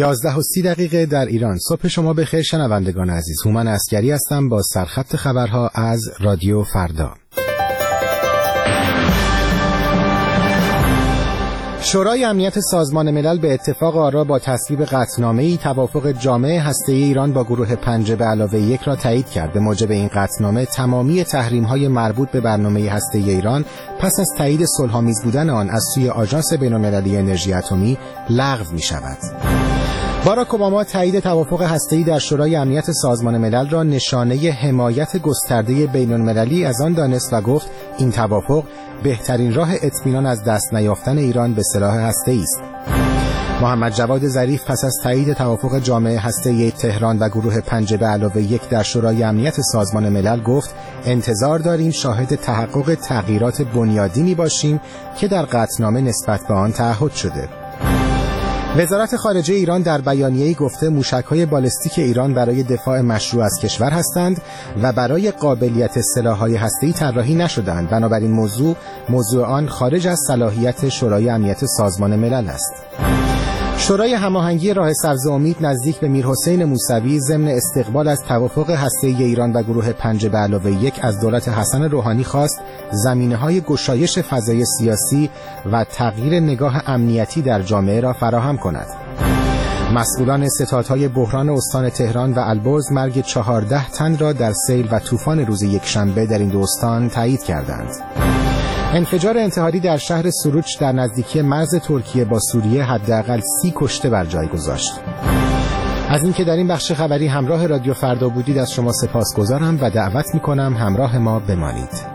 11:30 در ایران. صبح شما بخیر شنوندگان عزیز. هومن عسگری هستم با سرخط خبرها از رادیو فردا. شورای امنیت سازمان ملل به اتفاق آرا با تصویب قطعنامه‌ای توافق جامع هسته‌ای ایران با گروه 5+1 را تایید کرد. به موجب این قطعنامه تمامی تحریم‌های مربوط به برنامه هسته‌ای ایران پس از تایید صلح‌آمیز بودن آن از سوی آژانس بین‌المللی انرژی اتمی لغو می‌شود. باراک اوباما تایید توافق هسته‌ای در شورای امنیت سازمان ملل را نشانه حمایت گسترده بین‌المللی از آن دانست و گفت این توافق بهترین راه اطمینان از دست نیافتن ایران به سلاح هسته‌ای است. محمد جواد ظریف پس از تایید توافق جامع هسته‌ای تهران و گروه 5+1 در شورای امنیت سازمان ملل گفت انتظار داریم شاهد تحقق تغییرات بنیادینی باشیم که در قطعنامه نسبت به آن تعهد شده. وزارت خارجه ایران در بیانیه‌ای گفته موشک‌های بالستیک ایران برای دفاع مشروع از کشور هستند و برای قابلیت سلاح‌های هسته‌ای طراحی نشده‌اند. بنابراین موضوع آن خارج از صلاحیت شورای امنیت سازمان ملل است. شورای هماهنگی راه سبز امید نزدیک به میرحسین موسوی ضمن استقبال از توافق هسته‌ای ایران و گروه 5+1 از دولت حسن روحانی خواست زمینه‌های گشایش فضای سیاسی و تغییر نگاه امنیتی در جامعه را فراهم کند. مسئولان ستادهای بحران استان تهران و البرز مرگ 14 تن را در سیل و طوفان روز یکشنبه در این دو استان تایید کردند. انفجار انتحاری در شهر سروج در نزدیکی مرز ترکیه با سوریه حداقل 30 کشته بر جای گذاشت. از اینکه در این بخش خبری همراه رادیو فردا بودید از شما سپاسگزارم و دعوت می‌کنم همراه ما بمانید.